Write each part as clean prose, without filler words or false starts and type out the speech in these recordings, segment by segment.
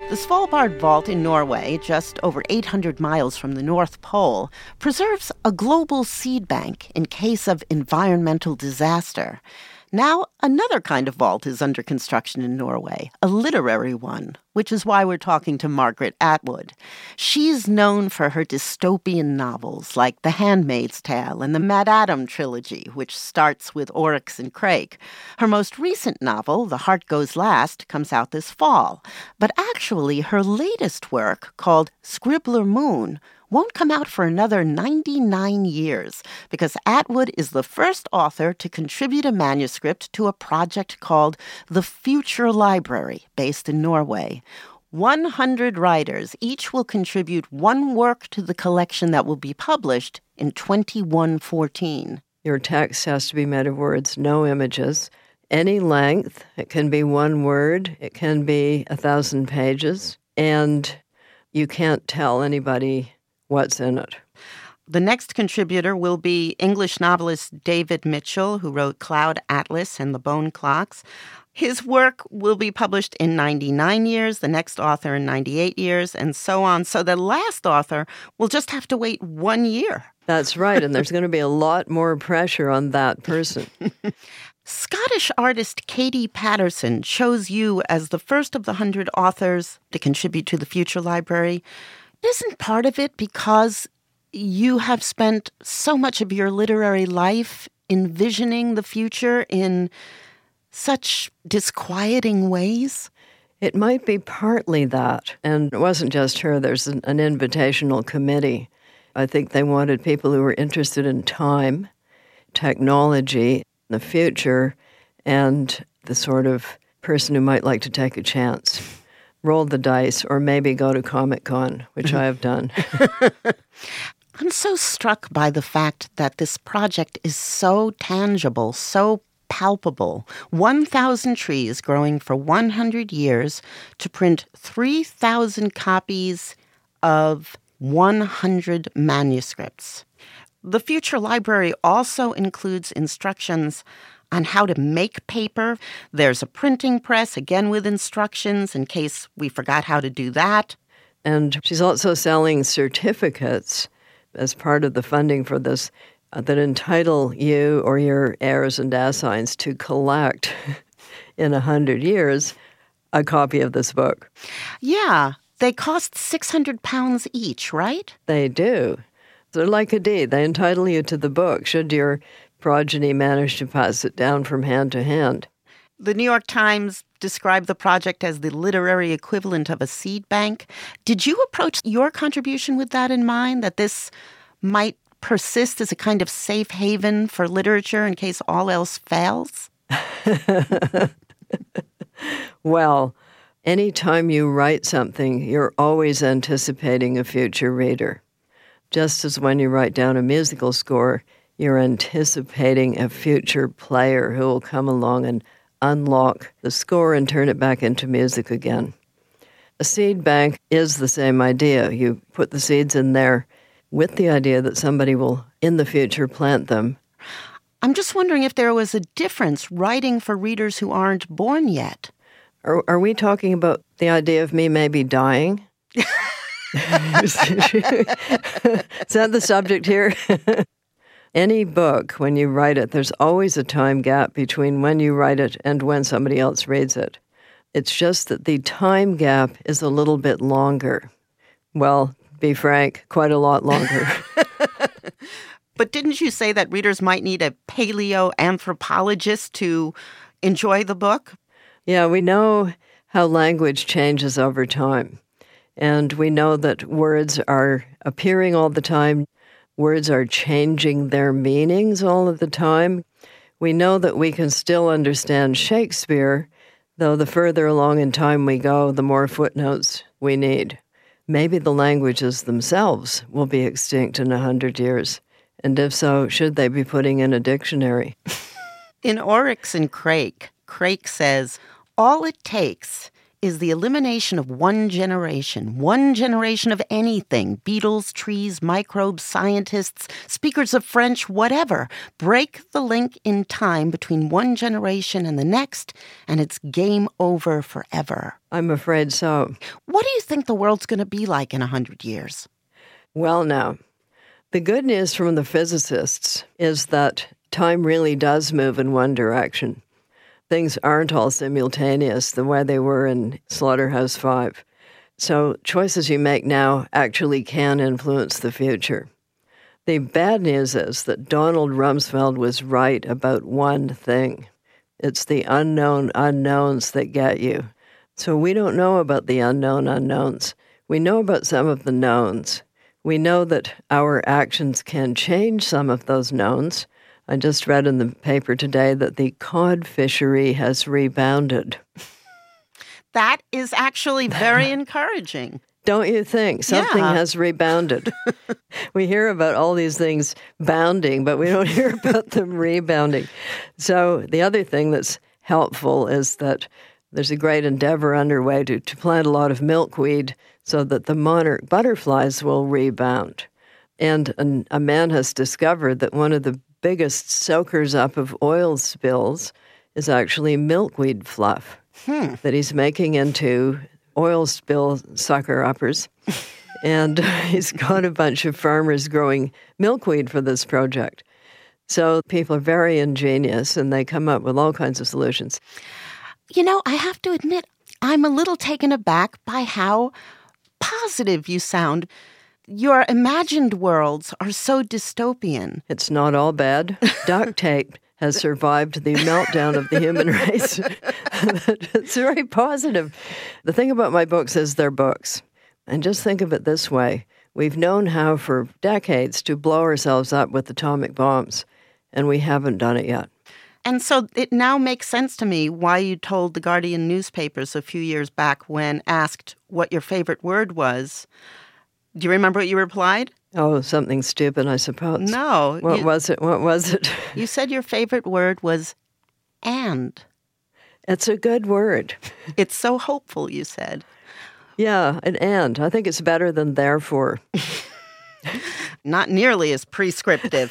The Svalbard Vault in Norway, just over 800 miles from the North Pole, preserves a global seed bank in case of environmental disaster. Now, another kind of vault is under construction in Norway, a literary one, which is why we're talking to Margaret Atwood. She's known for her dystopian novels like The Handmaid's Tale and the MaddAddam trilogy, which starts with Oryx and Crake. Her most recent novel, The Heart Goes Last, comes out this fall. But actually, her latest work, called Scribbler Moon, won't come out for another 99 years because Atwood is the first author to contribute a manuscript to a project called The Future Library, based in Norway. 100 writers each will contribute one work to the collection that will be published in 2114. Your text has to be made of words, no images. Any length. It can be one word. It can be 1,000 pages. And you can't tell anybody what's in it. The next contributor will be English novelist David Mitchell, who wrote Cloud Atlas and The Bone Clocks. His work will be published in 99 years, the next author in 98 years, and so on. So the last author will just have to wait 1 year. That's right, and there's going to be a lot more pressure on that person. Scottish artist Katie Patterson chose you as the first of the 100 authors to contribute to the Future Library. Isn't part of it because you have spent so much of your literary life envisioning the future in such disquieting ways? It might be partly that. And it wasn't just her. There's an invitational committee. I think they wanted people who were interested in time, technology, the future, and the sort of person who might like to take a chance. Roll the dice, or maybe go to Comic-Con, which I have done. I'm so struck by the fact that this project is so tangible, so palpable. 1,000 trees growing for 100 years to print 3,000 copies of 100 manuscripts. The Future Library also includes instructions on how to make paper. There's a printing press, again with instructions in case we forgot how to do that. And she's also selling certificates as part of the funding for this that entitle you or your heirs and assigns to collect in 100 years a copy of this book. Yeah, they cost £600 each, right? They do. They're like a deed. They entitle you to the book should your progeny managed to pass it down from hand to hand. The New York Times described the project as the literary equivalent of a seed bank. Did you approach your contribution with that in mind, that this might persist as a kind of safe haven for literature in case all else fails? Well, anytime you write something, you're always anticipating a future reader. Just as when you write down a musical score, you're anticipating a future player who will come along and unlock the score and turn it back into music again. A seed bank is the same idea. You put the seeds in there with the idea that somebody will, in the future, plant them. I'm just wondering if there was a difference writing for readers who aren't born yet. Are we talking about the idea of me maybe dying? Is that the subject here? Any book, when you write it, there's always a time gap between when you write it and when somebody else reads it. It's just that the time gap is a little bit longer. Well, be frank, quite a lot longer. But didn't you say that readers might need a paleoanthropologist to enjoy the book? Yeah, we know how language changes over time. And we know that words are appearing all the time. Words are changing their meanings all of the time. We know that we can still understand Shakespeare, though the further along in time we go, the more footnotes we need. Maybe the languages themselves will be extinct in 100 years. And if so, should they be putting in a dictionary? In Oryx and Crake, Crake says, all it takes is the elimination of one generation of anything, beetles, trees, microbes, scientists, speakers of French, whatever. Break the link in time between one generation and the next, and it's game over forever. I'm afraid so. What do you think the world's going to be like in 100 years? Well, now, the good news from the physicists is that time really does move in one direction. Things aren't all simultaneous the way they were in Slaughterhouse-Five. So choices you make now actually can influence the future. The bad news is that Donald Rumsfeld was right about one thing. It's the unknown unknowns that get you. So we don't know about the unknown unknowns. We know about some of the knowns. We know that our actions can change some of those knowns. I just read in the paper today that the cod fishery has rebounded. That is actually very encouraging. Don't you think? Something has rebounded. We hear about all these things bounding, but we don't hear about them rebounding. So the other thing that's helpful is that there's a great endeavor underway to plant a lot of milkweed so that the monarch butterflies will rebound. And a man has discovered that one of the biggest soakers up of oil spills is actually milkweed fluff that he's making into oil spill sucker-uppers. And he's got a bunch of farmers growing milkweed for this project. So people are very ingenious, and they come up with all kinds of solutions. You know, I have to admit, I'm a little taken aback by how positive you sound. Your imagined worlds are so dystopian. It's not all bad. Duct tape has survived the meltdown of the human race. It's very positive. The thing about my books is they're books. And just think of it this way. We've known how for decades to blow ourselves up with atomic bombs, and we haven't done it yet. And so it now makes sense to me why you told the Guardian newspapers a few years back when asked what your favorite word was. Do you remember what you replied? Oh, something stupid, I suppose. No. What was it? You said your favorite word was and. It's a good word. It's so hopeful, you said. Yeah, and. I think it's better than therefore. Not nearly as prescriptive.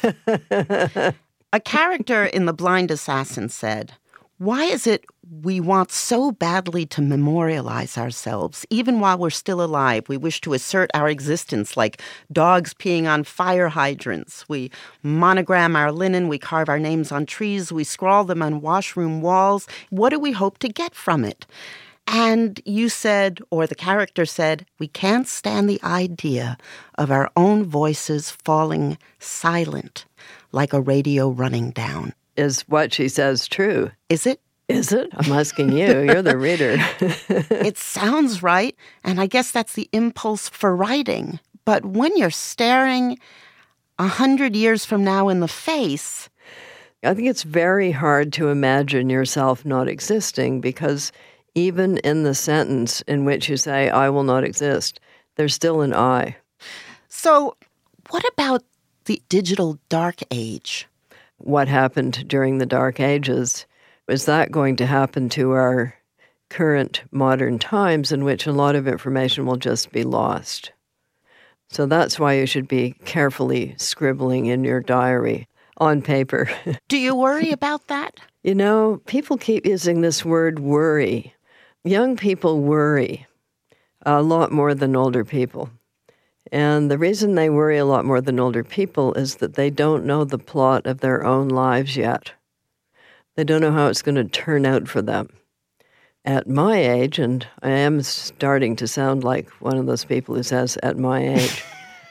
A character in The Blind Assassin said, "Why is it we want so badly to memorialize ourselves? Even while we're still alive, we wish to assert our existence like dogs peeing on fire hydrants. We monogram our linen, we carve our names on trees, we scrawl them on washroom walls. What do we hope to get from it?" And you said, or the character said, "We can't stand the idea of our own voices falling silent like a radio running down." Is what she says true? Is it? Is it? I'm asking you. You're the reader. It sounds right, and I guess that's the impulse for writing. But when you're staring 100 years from now in the face... I think it's very hard to imagine yourself not existing because even in the sentence in which you say, "I will not exist," there's still an I. So what about the digital dark age? What happened during the Dark Ages? Is that going to happen to our current modern times in which a lot of information will just be lost? So that's why you should be carefully scribbling in your diary on paper. Do you worry about that? You know, people keep using this word worry. Young people worry a lot more than older people. And the reason they worry a lot more than older people is that they don't know the plot of their own lives yet. They don't know how it's going to turn out for them. At my age, and I am starting to sound like one of those people who says, "at my age,"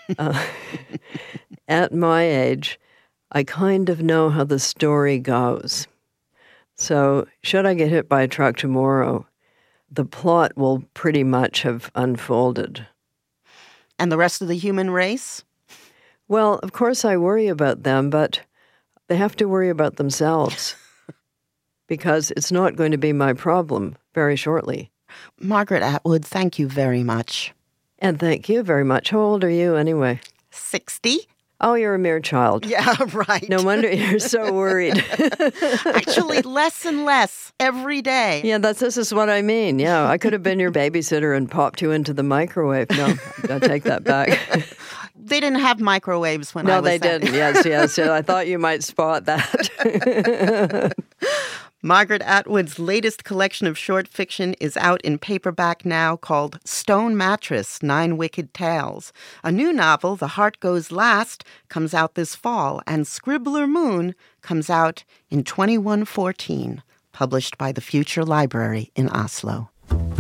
at my age, I kind of know how the story goes. So should I get hit by a truck tomorrow, the plot will pretty much have unfolded. And the rest of the human race? Well, of course I worry about them, but they have to worry about themselves because it's not going to be my problem very shortly. Margaret Atwood, thank you very much. And thank you very much. How old are you anyway? 60. Oh, you're a mere child. Yeah, right. No wonder you're so worried. Actually, less and less every day. Yeah, this is what I mean. Yeah, I could have been your babysitter and popped you into the microwave. No, I take that back. They didn't have microwaves when I was there. No, they didn't. Yes. So I thought you might spot that. Margaret Atwood's latest collection of short fiction is out in paperback now, called Stone Mattress, 9 Wicked Tales. A new novel, The Heart Goes Last, comes out this fall, and Scribbler Moon comes out in 2114, published by the Future Library in Oslo.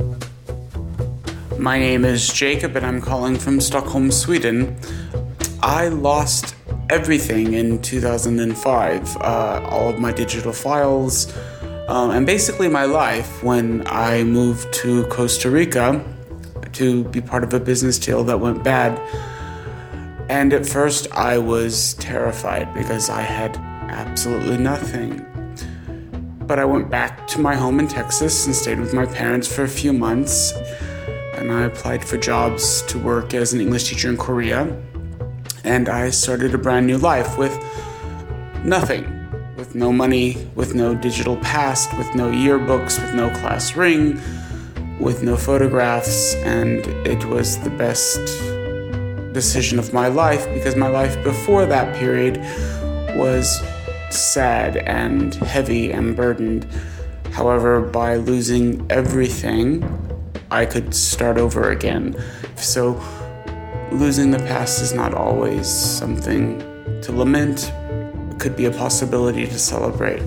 My name is Jacob, and I'm calling from Stockholm, Sweden. I lost everything in 2005, all of my digital files, and basically my life when I moved to Costa Rica to be part of a business deal that went bad. And at first I was terrified because I had absolutely nothing. But I went back to my home in Texas and stayed with my parents for a few months. And I applied for jobs to work as an English teacher in Korea. And I started a brand new life with nothing, with no money, with no digital past, with no yearbooks, with no class ring, with no photographs. And it was the best decision of my life, because my life before that period was sad and heavy and burdened. However, by losing everything, I could start over again. So losing the past is not always something to lament. It could be a possibility to celebrate.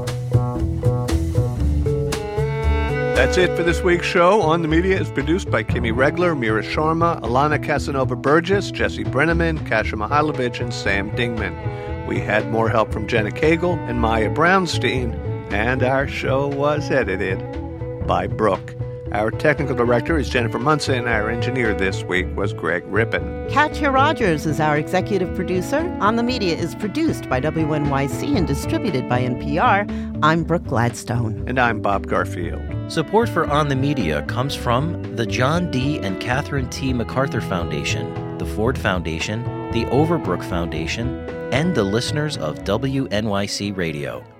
That's it for this week's show. On the Media is produced by Kimi Regler, Mira Sharma, Alana Casanova-Burgess, Jesse Brenneman, Kasia Mihailovich, and Sam Dingman. We had more help from Jenna Cagle and Maya Brownstein, and our show was edited by Brooke. Our technical director is Jennifer Munson. Our engineer this week was Greg Rippin. Katya Rogers is our executive producer. On the Media is produced by WNYC and distributed by NPR. I'm Brooke Gladstone. And I'm Bob Garfield. Support for On the Media comes from the John D. and Catherine T. MacArthur Foundation, the Ford Foundation, the Overbrook Foundation, and the listeners of WNYC Radio.